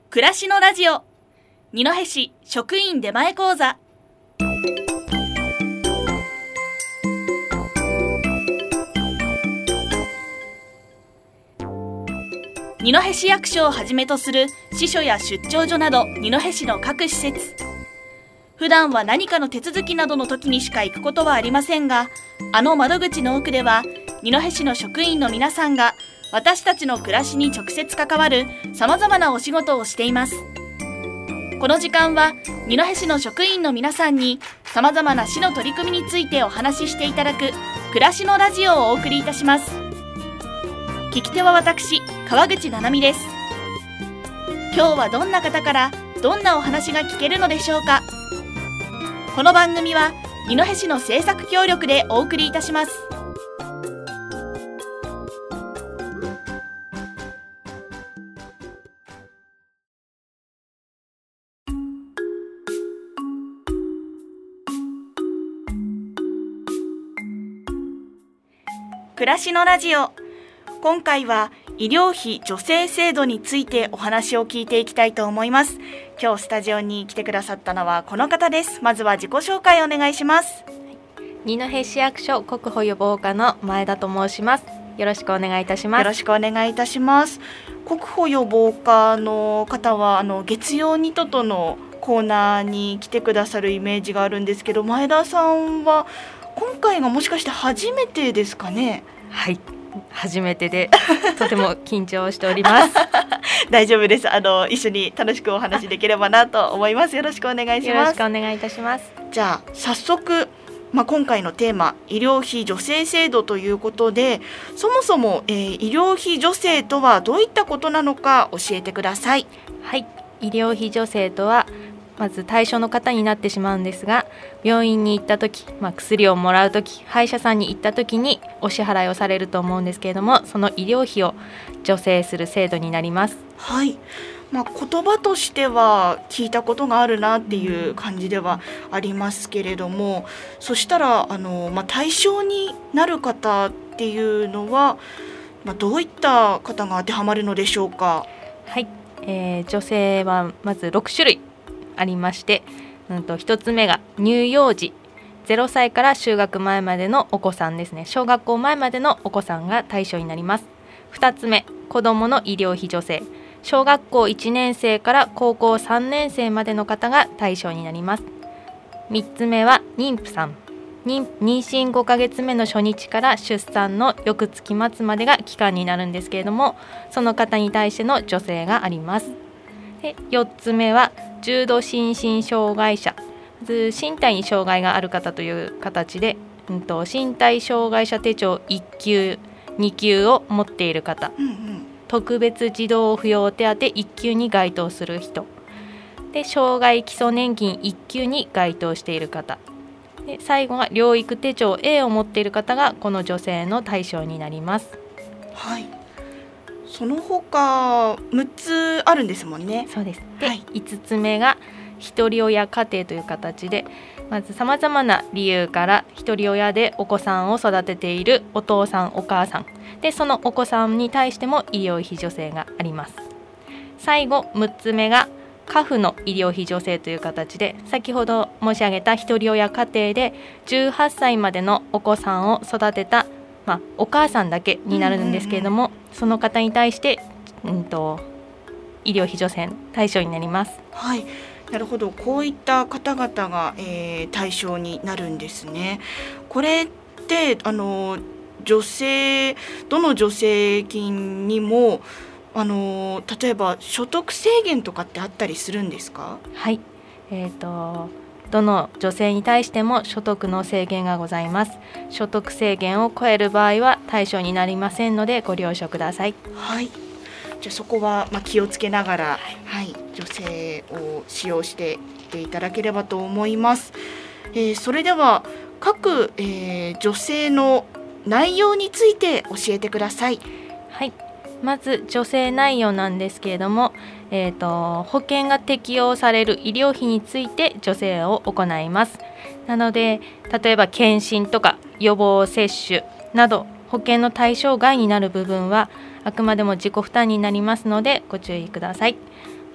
暮らしのラジオ二戸市職員出前講座。二戸市役所をはじめとする支所や出張所など二戸市の各施設、普段は何かの手続きなどの時にしか行くことはありませんが、あの窓口の奥では二戸市の職員の皆さんが私たちの暮らしに直接関わるさまざまなお仕事をしています。この時間は二戸市の職員の皆さんにさまざまな市の取り組みについてお話ししていただく暮らしのラジオをお送りいたします。聞き手は私、川口七海です。今日はどんな方からどんなお話が聞けるのでしょうか。この番組は二戸市の制作協力でお送りいたします。暮らしのラジオ、今回は医療費助成制度についてお話を聞いていきたいと思います。今日スタジオに来てくださったのはこの方です。まずは自己紹介お願いします。 二戸市役所国保予防課の前田と申します。よろしくお願いいたします。 よろしくお願いいたします。国保予防課の方は月曜ニトとのコーナーに来てくださるイメージがあるんですけど、前田さんは今回がもしかして初めてですかね。 はい、初めてでとても緊張しております大丈夫です。一緒に楽しくお話できればなと思います。よろしくお願いします。 よろしくお願いいたします。 じゃあ早速、今回のテーマ医療費助成制度ということで、そもそも、医療費助成とはどういったことなのか教えてください。 はい、医療費助成とはまず対象の方になってしまうんですが、病院に行った時、薬をもらう時、歯医者さんに行った時にお支払いをされると思うんですけれども、その医療費を助成する制度になります。 はい、言葉としては聞いたことがあるなっていう感じではありますけれども、そしたら対象になる方っていうのは、どういった方が当てはまるのでしょうか。 はい、助成はまず6種類ありまして、1つ目が乳幼児、0歳から就学前までのお子さんですね。小学校前までのお子さんが対象になります。2つ目、子どもの医療費助成、小学校1年生から高校3年生までの方が対象になります。3つ目は妊婦さん、妊娠5ヶ月目の初日から出産の翌月末までが期間になるんですけれども、その方に対しての助成があります。で、4つ目は重度心身障害者、身体に障害がある方という形で、身体障害者手帳1級2級を持っている方、特別児童扶養手当1級に該当する人で、障害基礎年金1級に該当している方で、最後が療育手帳 A を持っている方がこの助成の対象になります。 はい、その他6つあるんですもんね。 そうです。で、5つ目が一人親家庭という形で、まずさまざまな理由から一人親でお子さんを育てているお父さんお母さんで、そのお子さんに対しても医療費助成があります。最後6つ目が家父の医療費助成という形で、先ほど申し上げた一人親家庭で18歳までのお子さんを育てた、お母さんだけになるんですけれども、その方に対して、医療費助成対象になります。 はい、なるほど。こういった方々が、対象になるんですね。これって助成、どの助成金にも例えば所得制限とかってあったりするんですか。 はい、どの助成に対しても所得の制限がございます。所得制限を超える場合は対象になりませんのでご了承ください。 はい、じゃあそこは気をつけながら、助成を使用していっていただければと思います。それでは各、助成の内容について教えてください。 はい、まず助成内容なんですけれども、保険が適用される医療費について助成を行います。なので、例えば検診とか予防接種など保険の対象外になる部分はあくまでも自己負担になりますのでご注意ください。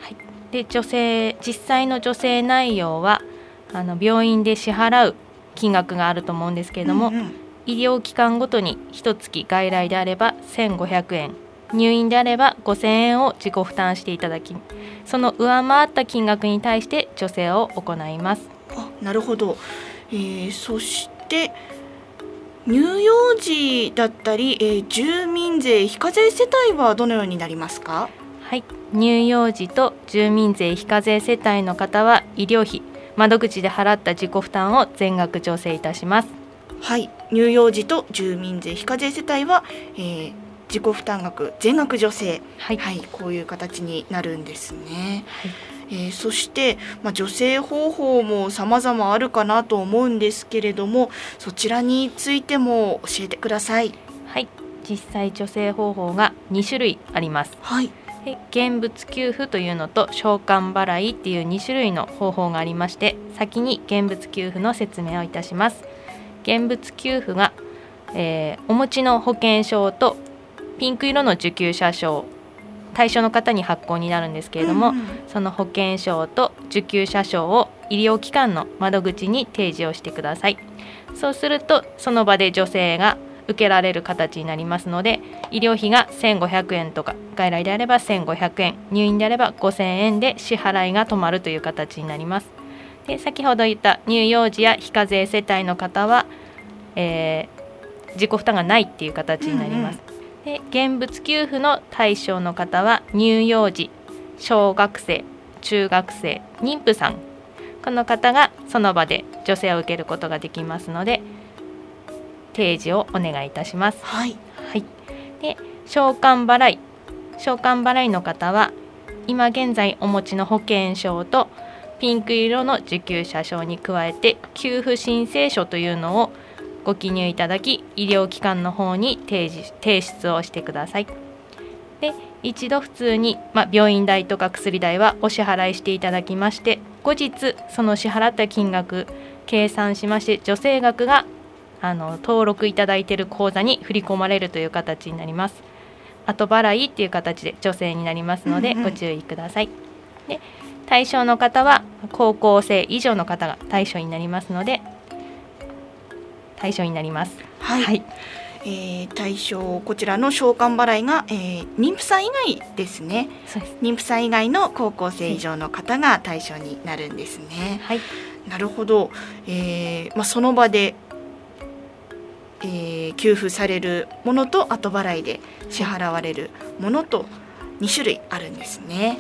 で実際の助成内容は病院で支払う金額があると思うんですけれども、医療機関ごとに1月外来であれば1500円、入院であれば5000円を自己負担していただき、その上回った金額に対して助成を行います。 なるほど。そして乳幼児だったり、住民税非課税世帯はどのようになりますか？ はい、乳幼児と住民税非課税世帯の方は医療費窓口で払った自己負担を全額助成いたします。 はい、乳幼児と住民税非課税世帯は、自己負担額全額助成、こういう形になるんですね。そして、助成方法も様々あるかなと思うんですけれども、そちらについても教えてください。 はい、実際助成方法が2種類あります。現物給付というのと償還払いっていう2種類の方法がありまして、先に現物給付の説明をいたします。現物給付が、お持ちの保険証とピンク色の受給者証、対象の方に発行になるんですけれども、その保険証と受給者証を医療機関の窓口に提示をしてください。そうするとその場で助成が受けられる形になりますので、医療費が1500円とか、外来であれば1500円、入院であれば5000円で支払いが止まるという形になります。で、先ほど言った乳幼児や非課税世帯の方は、自己負担がないっていう形になります。で、現物給付の対象の方は乳幼児、小学生、中学生、妊婦さん、この方がその場で助成を受けることができますので、提示をお願いいたします。で、償還払いの方は今現在お持ちの保険証とピンク色の受給者証に加えて給付申請書というのをご記入いただき、医療機関の方に提出をしてください。で、一度普通に、病院代とか薬代はお支払いしていただきまして、後日その支払った金額計算しまして、助成額が登録いただいている口座に振り込まれるという形になります。後払いっていう形で助成になりますので、ご注意ください。で、対象の方は高校生以上の方が対象になりますので、対象になります。 対象、こちらの償還払いが、妊婦さん以外ですね。 そうです。 妊婦さん以外の高校生以上の方が対象になるんですね。なるほど。その場で給付されるものと後払いで支払われるものと2種類あるんですね。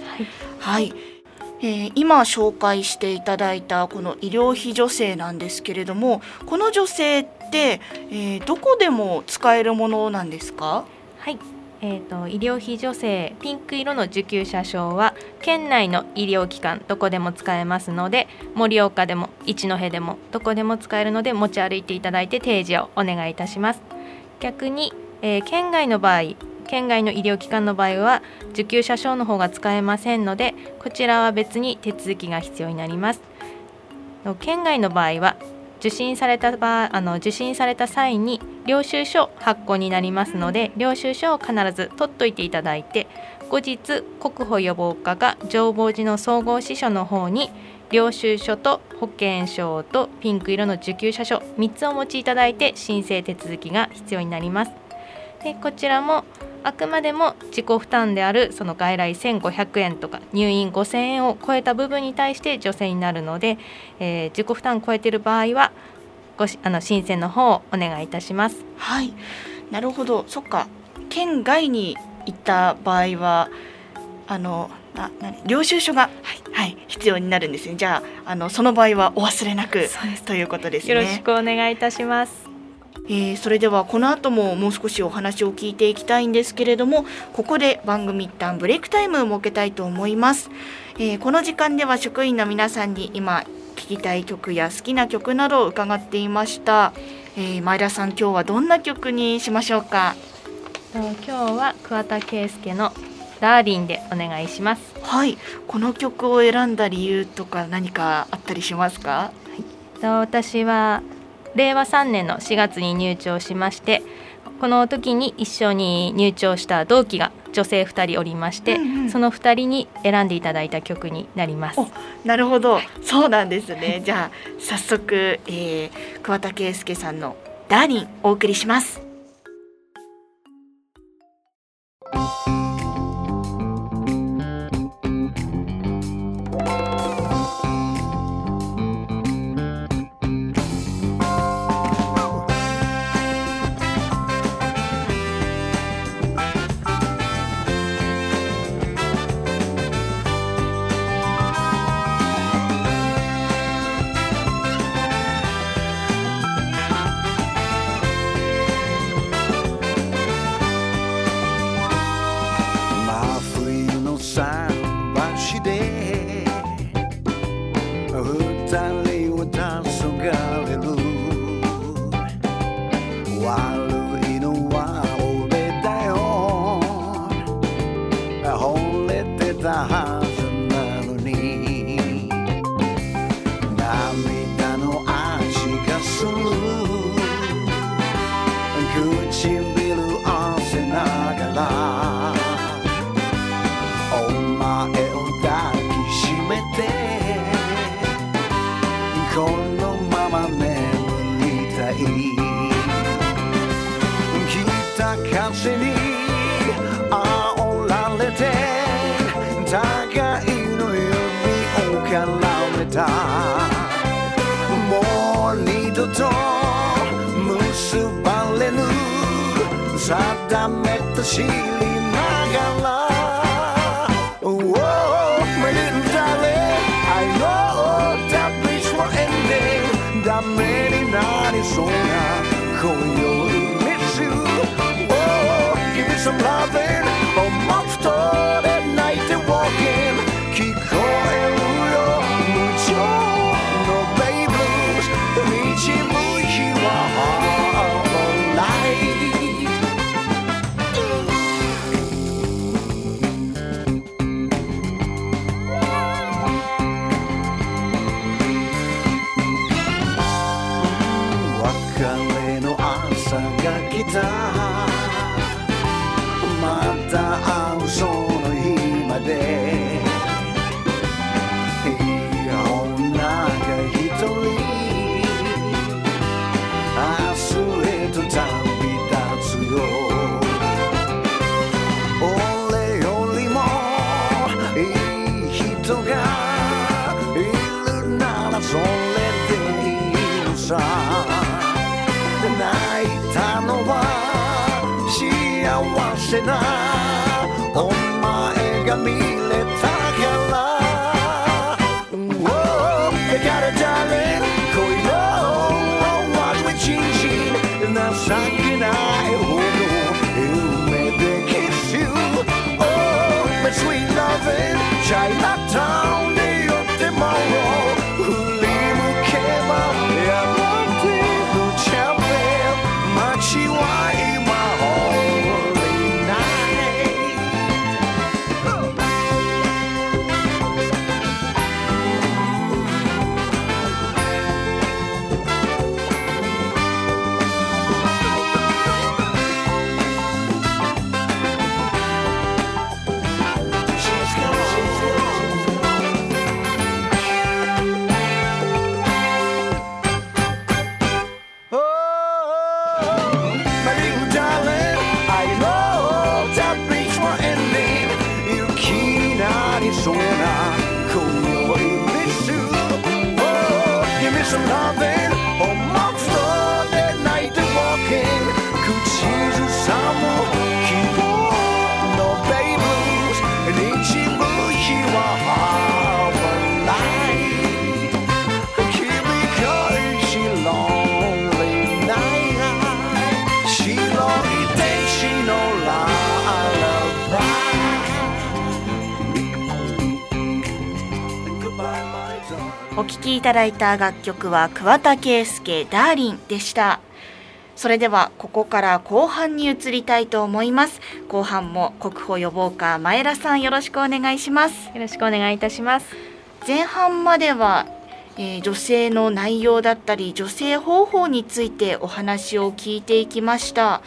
今紹介していただいたこの医療費助成なんですけれども、この助成って、どこでも使えるものなんですか？ 医療費助成ピンク色の受給者証は県内の医療機関どこでも使えますので、盛岡でも一戸でもどこでも使えるので持ち歩いていただいて提示をお願いいたします。逆に、県外の医療機関の場合は受給者証の方が使えませんので、こちらは別に手続きが必要になります。県外の場合は受診された際に領収書発行になりますので、領収書を必ず取っといていただいて、後日国保予防課が浄法寺の総合支所の方に領収書と保険証とピンク色の受給者書3つお持ちいただいて申請手続きが必要になります。で、こちらもあくまでも自己負担であるその外来1500円とか入院5000円を超えた部分に対して助成になるので、自己負担を超えている場合は申請の方をお願いいたします。 なるほど。そっか、県外に行った場合は領収書が、必要になるんですね。じゃあ、その場合はお忘れなくということですね。 よろしくお願いいたします。 それではこの後ももう少しお話を聞いていきたいんですけれども、ここで番組一旦ブレイクタイムを設けたいと思います。この時間では職員の皆さんに今聴きたい曲や好きな曲などを伺っていました。前田さん、今日はどんな曲にしましょうか？ 今日は桑田佳祐のダーリンでお願いします。 この曲を選んだ理由とか何かあったりしますか？ 私は令和3年の4月に入庁しまして、 この時に一緒に入庁した同期が女性2人おりまして、その2人に選んでいただいた曲になります。 なるほど、そうなんですね。じゃあ早速、桑田佳祐さんのダーリンお送りします。 もう二度と結ばれぬ定めと知りながら Oh, my little darling, I know that this will end ダメになりそうな今宵 Miss you Oh, give me some loving 思う人で泣いて walking 聞こえるよ無情のベイブルーズ導く日は Alright別れの朝が来たまた会うその日までいい女が一人明日へと旅立つよ俺よりもいい人がいるならそれでいいのさ泣いたのは幸せなお前が見れたからだから誰恋の味はちんちん情けないほど夢で Kiss you Oh my sweet loving チャイナタウンで寄っても振り向けば山手のチャンネル街は今 Holy nightそうな今宵 Miss you Oh give me some loving 思う人で泣いて walking 口ずさむ希望の Baby Blues 導く日は Alright 君恋し Lonely night 白い天使の Lullaby お聴きいただいた楽曲は桑田佳祐ダーリンでした。それではここから後半に移りたいと思います。後半も国保予防課前田さんよろしくお願いします。 よろしくお願いいたします。 前半までは、女性の内容だったり女性方法についてお話を聞いていきました。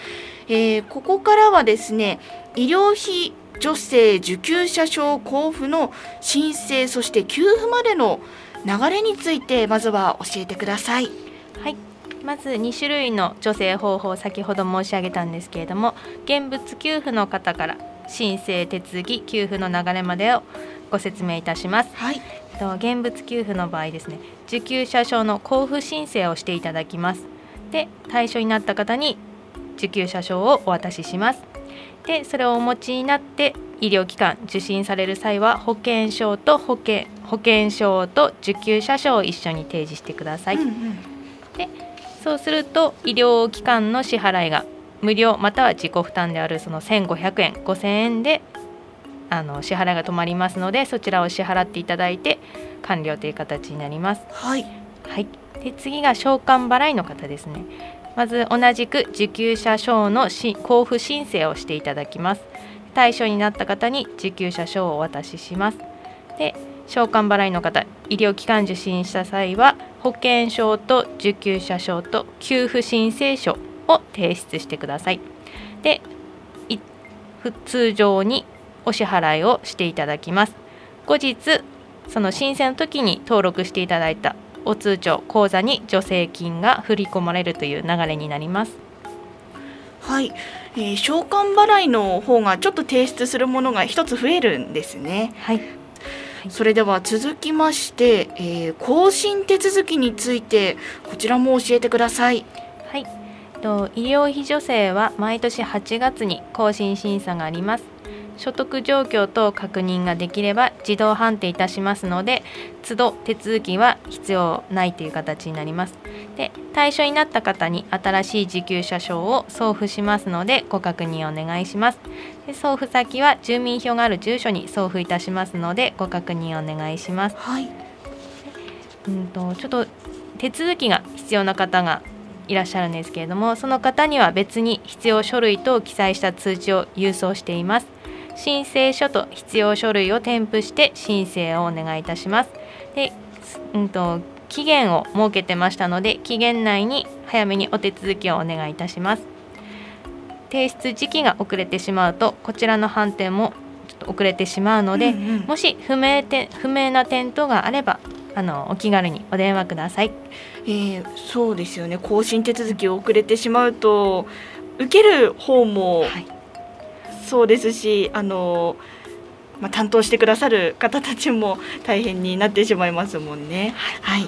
ここからはですね、医療費助成受給者証交付の申請、そして給付までの流れについてまずは教えてください。 はい、まず2種類の助成方法、先ほど申し上げたんですけれども、現物給付の方から申請手続き給付の流れまでをご説明いたします。 はい、 現物給付の場合ですね、受給者証の交付申請をしていただきます。で、対象になった方に受給者証をお渡しします。で、それをお持ちになって医療機関受診される際は保険証と受給者証を一緒に提示してください。で、そうすると医療機関の支払いが無料または自己負担であるその1500円5000円で支払いが止まりますので、そちらを支払っていただいて完了という形になります。 はい、 はい、で次が償還払いの方ですね。まず同じく受給者証の交付申請をしていただきます。対象になった方に受給者証をお渡しします。で、償還払いの方、医療機関受診した際は保険証と受給者証と給付申請書を提出してください。で、通常にお支払いをしていただきます。後日その申請の時に登録していただいたお通帳口座に助成金が振り込まれるという流れになります。 はい、償還払いの方がちょっと提出するものが一つ増えるんですね。 はい、 それでは続きまして、更新手続きについてこちらも教えてください。 はい、医療費助成は毎年8月に更新審査があります。所得状況等確認ができれば自動判定いたしますので、都度手続きは必要ないという形になります。で、対象になった方に新しい受給者証を送付しますのでご確認お願いします。で、送付先は住民票がある住所に送付いたしますのでご確認お願いします。 はい、 ちょっと手続きが必要な方がいらっしゃるんですけれども、その方には別に必要書類等を記載した通知を郵送しています。申請書と必要書類を添付して申請をお願いいたします。で、期限を設けてましたので期限内に早めにお手続きをお願いいたします。提出時期が遅れてしまうとこちらの判定もちょっと遅れてしまうので、もし不明な点等があればお気軽にお電話ください。 そうですよね。更新手続き遅れてしまうと受ける方も、そうですし担当してくださる方たちも大変になってしまいますもんね。はい、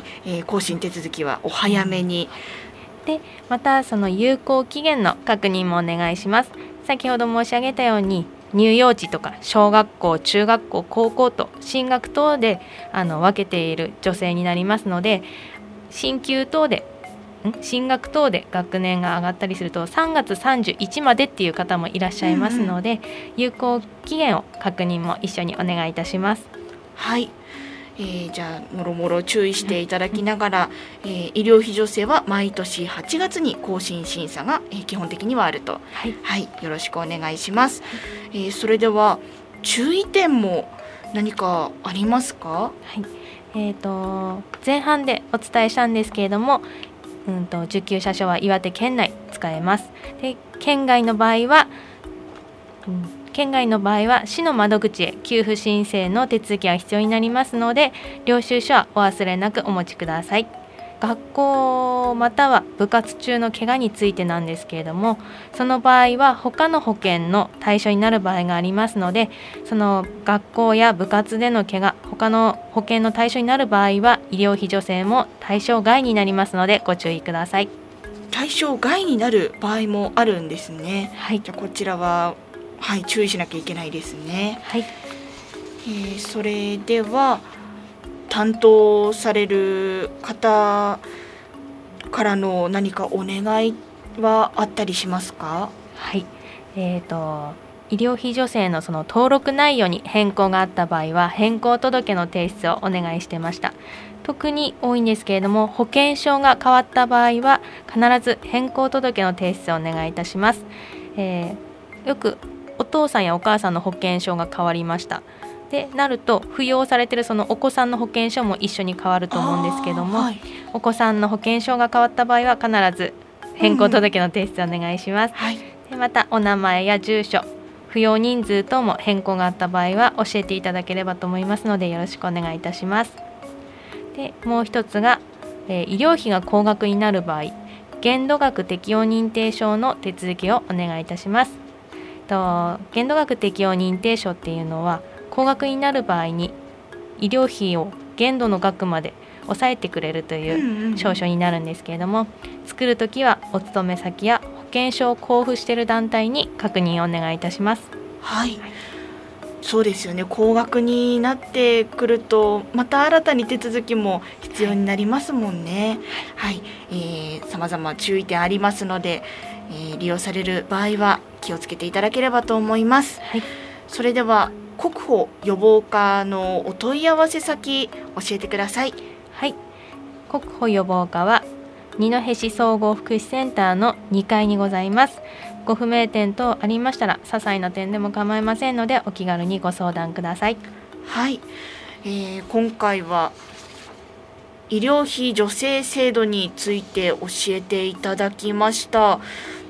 更新手続きはお早めに。 で、またその有効期限の確認もお願いします。先ほど申し上げたように乳幼児とか小学校、中学校、高校と進学等で分けている助成になりますので、進学等で学年が上がったりすると3月31までっていう方もいらっしゃいますので、有効期限を確認も一緒にお願いいたします。 はい、じゃあもろもろ注意していただきながら、医療費助成は毎年8月に更新審査が、基本的にはあると。はい、よろしくお願いします。それでは注意点も何かありますか？ はい、前半でお伝えしたんですけれども、受給者証は岩手県内使えます。で、県外の場合は市の窓口へ給付申請の手続きが必要になりますので、領収書はお忘れなくお持ちください。学校または部活中の怪我についてなんですけれども、その場合は他の保険の対象になる場合がありますので、その学校や部活での怪我、他の保険の対象になる場合は医療費助成も対象外になりますのでご注意ください。 対象外になる場合もあるんですね。 はい、 じゃあこちらは、注意しなきゃいけないですね。 はい、 それでは担当される方からの何かお願いはあったりしますか？ はい、医療費助成のその登録内容に変更があった場合は変更届の提出をお願いしてました。特に多いんですけれども、保険証が変わった場合は必ず変更届の提出をお願いいたします。よくお父さんやお母さんの保険証が変わりましたでなると、扶養されているそのお子さんの保険証も一緒に変わると思うんですけども、お子さんの保険証が変わった場合は必ず変更届の提出をお願いします。 でまたお名前や住所、扶養人数等も変更があった場合は教えていただければと思いますのでよろしくお願いいたします。でもう一つが、医療費が高額になる場合、限度額適用認定証の手続きをお願いいたします。限度額適用認定証っていうのは高額になる場合に医療費を限度の額まで抑えてくれるという証書になるんですけれども、作るときはお勤め先や保険証を交付している団体に確認をお願いいたします。 はい、そうですよね。高額になってくるとまた新たに手続きも必要になりますもんね。はい、様々注意点ありますので、利用される場合は気をつけていただければと思います。はい、それでは国保予防課のお問い合わせ先教えてください。 はい、国保予防課は二戸市総合福祉センターの2階にございます。ご不明点等ありましたら些細な点でも構いませんのでお気軽にご相談ください。 はい、今回は医療費助成制度について教えていただきました。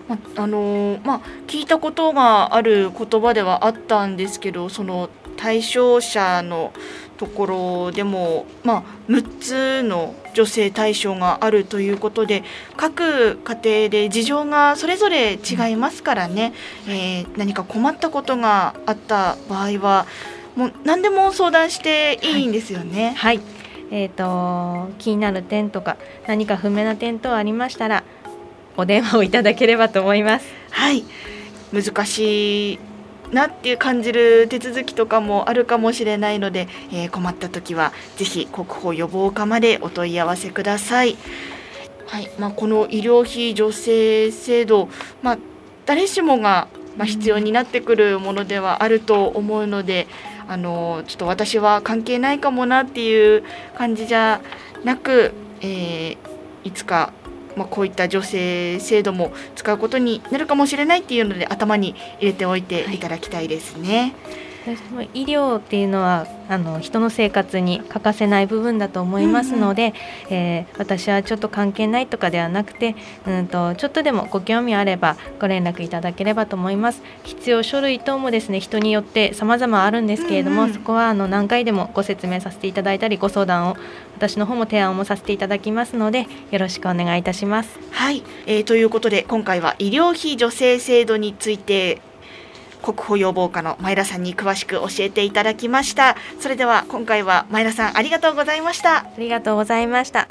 聞いたことがある言葉ではあったんですけど、その対象者のところでも、6つの助成対象があるということで、各家庭で事情がそれぞれ違いますからね、何か困ったことがあった場合はもう何でも相談していいんですよね。 はい、気になる点とか何か不明な点等ありましたらお電話をいただければと思います。 はい、難しいなっていう感じる手続きとかもあるかもしれないので、困った時はぜひ国保予防課までお問い合わせください。はい、この医療費助成制度、誰しもが必要になってくるものではあると思うので、ちょっと私は関係ないかもなっていう感じじゃなく、いつかこういった助成制度も使うことになるかもしれないっていうので頭に入れておいていただきたいですね。 どうしても医療っていうのは人の生活に欠かせない部分だと思いますので、私はちょっと関係ないとかではなくて、ちょっとでもご興味あればご連絡いただければと思います。必要書類等もですね、人によって様々あるんですけれども、そこは何回でもご説明させていただいたり、ご相談を私の方も提案もさせていただきますのでよろしくお願いいたします。 はい、ということで今回は医療費助成制度について国保予防課の前田さんに詳しく教えていただきました。それでは今回は前田さんありがとうございました。 ありがとうございました。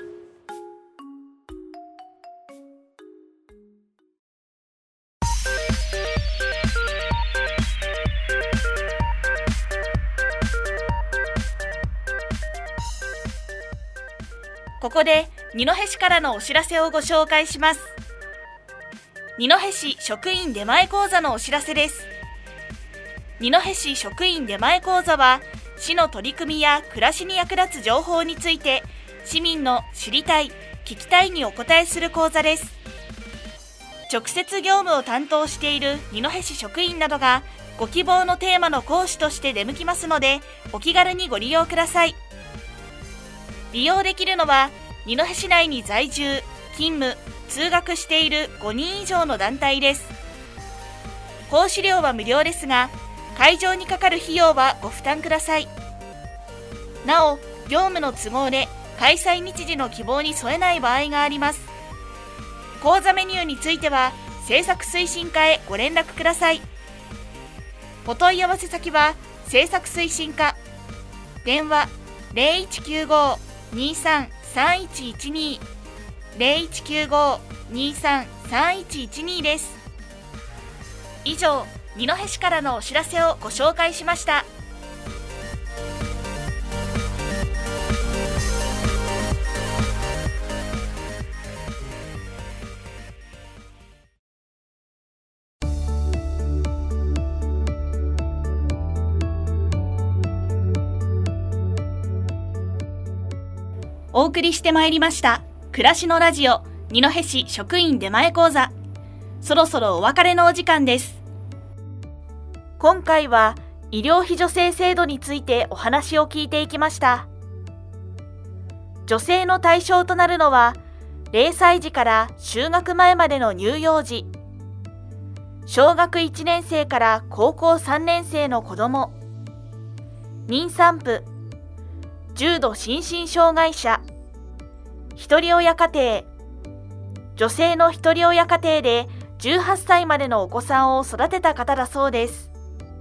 ここで二戸市からのお知らせをご紹介します。二戸市職員出前講座のお知らせです。二戸市職員出前講座は、市の取り組みや暮らしに役立つ情報について市民の知りたい、聞きたいにお答えする講座です。直接業務を担当している二戸市職員などがご希望のテーマの講師として出向きますので、お気軽にご利用ください。利用できるのは二戸市内に在住、勤務、通学している5人以上の団体です。講師料は無料ですが、会場にかかる費用はご負担ください。なお、業務の都合で開催日時の希望に添えない場合があります。講座メニューについては制作推進課へご連絡ください。お問い合わせ先は制作推進課、電話 0195-233112 0195-233112 です。以上、二戸市からのお知らせをご紹介しました。お送りしてまいりました暮らしのラジオ二戸市職員出前講座、そろそろお別れのお時間です。今回は医療費助成制度についてお話を聞いていきました。助成の対象となるのは0歳児から就学前までの乳幼児、 小学1年生から高校3年生の子ども、妊産婦、重度心身障害者、ひとり親家庭、女性のひとり親家庭で18歳までのお子さんを育てた方だそうです。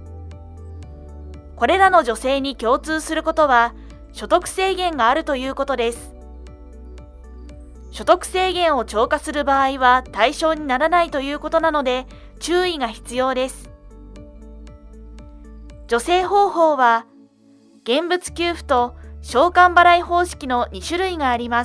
これらの女性に共通することは、所得制限があるということです。所得制限を超過する場合は対象にならないということなので、注意が必要です。助成方法は、現物給付と償還払い方式の2種類があります。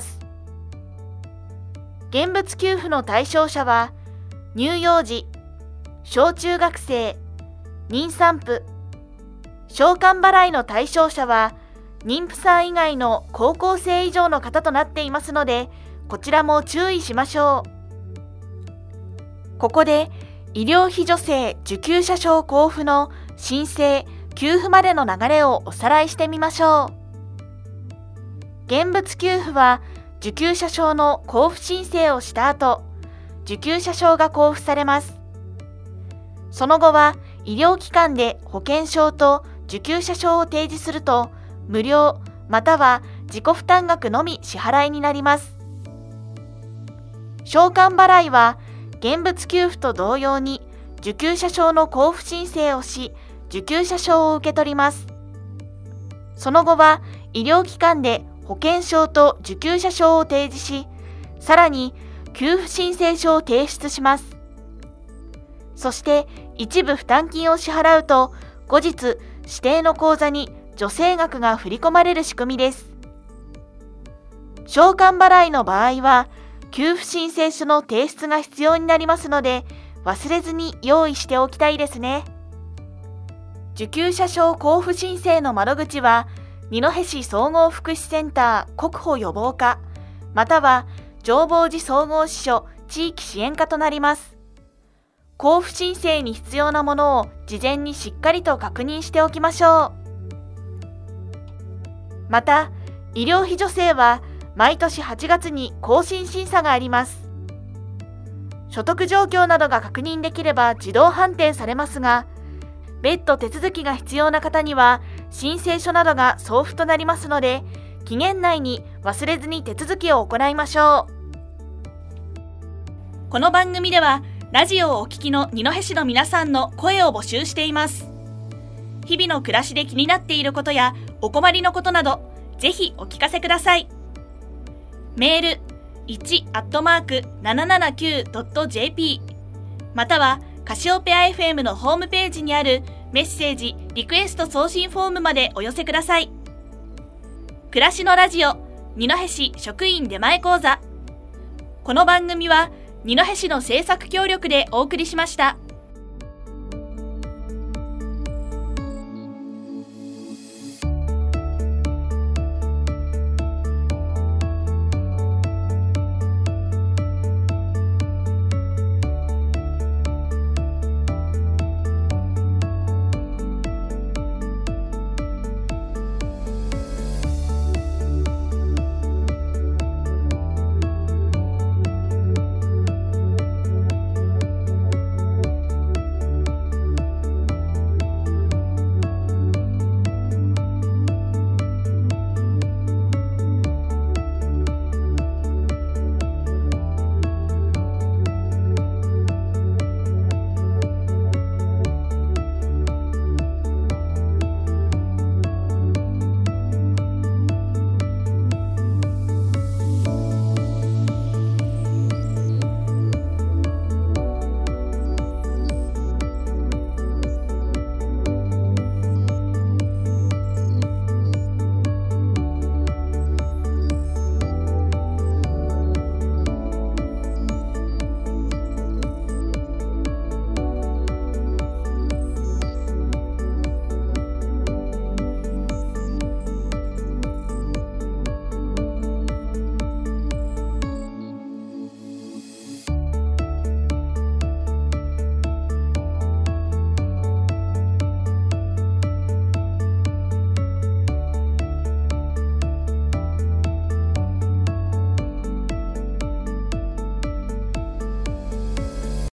現物給付の対象者は、乳幼児、小中学生、妊産婦、償還払いの対象者は、妊婦さん以外の高校生以上の方となっていますので、こちらも注意しましょう。ここで、医療費助成受給者証交付の申請・給付までの流れをおさらいしてみましょう。現物給付は、受給者証の交付申請をした後、受給者証が交付されます。その後は、医療機関で保険証と受給者証を提示すると、無料または自己負担額のみ支払いになります。償還払いは、現物給付と同様に受給者証の交付申請をし、受給者証を受け取ります。その後は医療機関で保険証と受給者証を提示し、さらに給付申請書を提出します。そして一部負担金を支払うと、後日指定の口座に助成額が振り込まれる仕組みです。償還払いの場合は、給付申請書の提出が必要になりますので、忘れずに用意しておきたいですね。受給者証交付申請の窓口は、二戸市総合福祉センター国保予防課、または浄法寺総合支所地域支援課となります。交付申請に必要なものを事前にしっかりと確認しておきましょう。また、医療費助成は、毎年8月に更新審査があります。所得状況などが確認できれば自動判定されますが、別途手続きが必要な方には申請書などが送付となりますので、期限内に忘れずに手続きを行いましょう。 この番組では、ラジオをお聞きの二戸市の皆さんの声を募集しています。日々の暮らしで気になっていることやお困りのことなど、ぜひお聞かせください。メール 1@779.jp またはカシオペア FM のホームページにあるメッセージリクエスト送信フォームまでお寄せください。暮らしのラジオ二戸市職員出前講座。この番組は二戸市の制作協力でお送りしました。